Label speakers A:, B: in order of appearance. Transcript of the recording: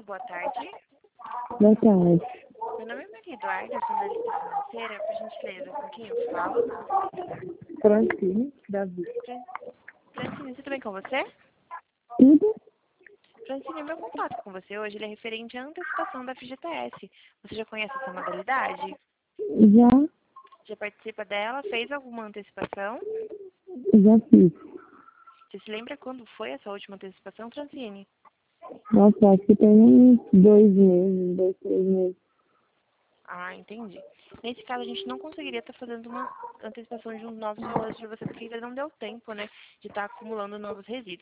A: boa tarde.
B: Boa tarde.
A: Meu nome é Maria Eduarda, eu sou analista financeira. Por gentileza, com quem eu falo?
B: Francine, Davi.
A: Francine, tudo bem com você?
B: Tudo?
A: Francine, meu contato com você hoje ele é referente à antecipação da FGTS. Você já conhece essa modalidade?
B: Já,
A: Já participa dela? Fez alguma antecipação?
B: já fiz.
A: Você se lembra quando foi essa última antecipação, Francine?
B: Nossa, acho que tem uns 2 meses, 3 meses.
A: Ah, entendi. Nesse caso, a gente não conseguiria estar fazendo uma antecipação de uns novos valores para você, porque ainda não deu tempo, né, de estar acumulando novos resíduos.